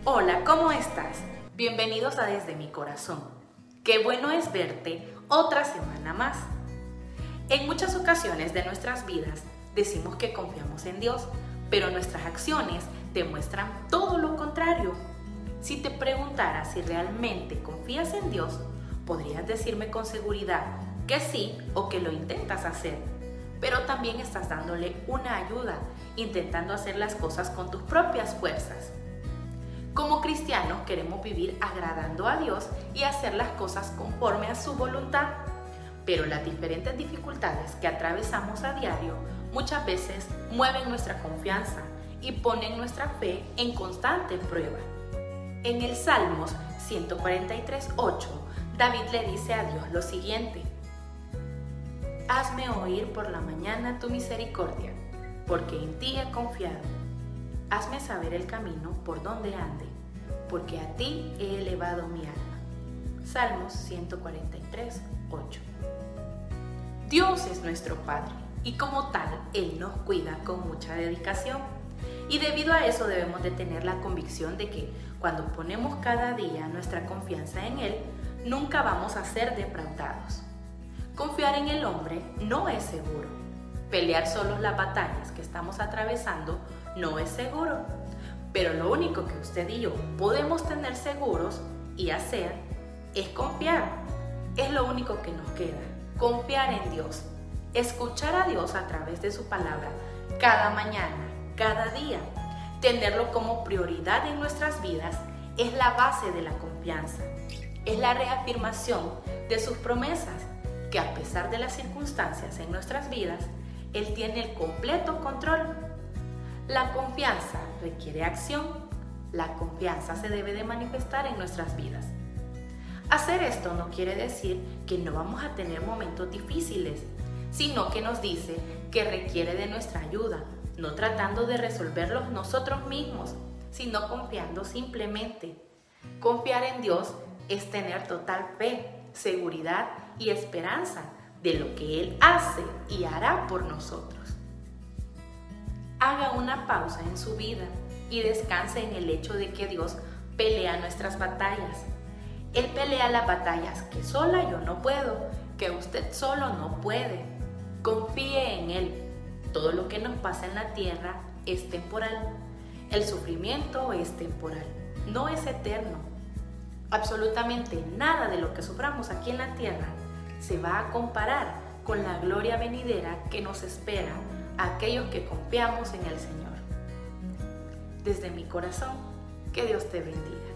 Hola, ¿cómo estás? Bienvenidos a Desde mi Corazón. Qué bueno es verte otra semana más. En muchas ocasiones de nuestras vidas decimos que confiamos en Dios, pero nuestras acciones demuestran todo lo contrario. Si te preguntara si realmente confías en Dios, podrías decirme con seguridad que sí o que lo intentas hacer, pero también estás dándole una ayuda, intentando hacer las cosas con tus propias fuerzas. Como cristianos queremos vivir agradando a Dios y hacer las cosas conforme a su voluntad, pero las diferentes dificultades que atravesamos a diario muchas veces mueven nuestra confianza y ponen nuestra fe en constante prueba. En el Salmos 143:8, David le dice a Dios lo siguiente: Hazme oír por la mañana tu misericordia, porque en ti he confiado. Hazme saber el camino por donde ande, porque a ti he elevado mi alma. Salmos 143:8. Dios es nuestro Padre y como tal, Él nos cuida con mucha dedicación. Y debido a eso debemos de tener la convicción de que cuando ponemos cada día nuestra confianza en Él, nunca vamos a ser defraudados. Confiar en el hombre no es seguro. Pelear solos las batallas que estamos atravesando no es seguro. Pero lo único que usted y yo podemos tener seguros y hacer es confiar. Es lo único que nos queda. Confiar en Dios. Escuchar a Dios a través de su palabra cada mañana, cada día. Tenerlo como prioridad en nuestras vidas es la base de la confianza. Es la reafirmación de sus promesas, que a pesar de las circunstancias en nuestras vidas, Él tiene el completo control. La confianza requiere acción. La confianza se debe de manifestar en nuestras vidas. Hacer esto no quiere decir que no vamos a tener momentos difíciles, sino que nos dice que requiere de nuestra ayuda, no tratando de resolverlos nosotros mismos, sino confiando simplemente. Confiar en Dios es tener total fe, seguridad y esperanza de lo que Él hace y hará por nosotros. Haga una pausa en su vida y descanse en el hecho de que Dios pelea nuestras batallas. Él pelea las batallas que sola yo no puedo, que usted solo no puede. Confíe en Él. Todo lo que nos pasa en la tierra es temporal. El sufrimiento es temporal, no es eterno. Absolutamente nada de lo que suframos aquí en la tierra se va a comparar con la gloria venidera que nos espera a aquellos que confiamos en el Señor. Desde mi corazón, que Dios te bendiga.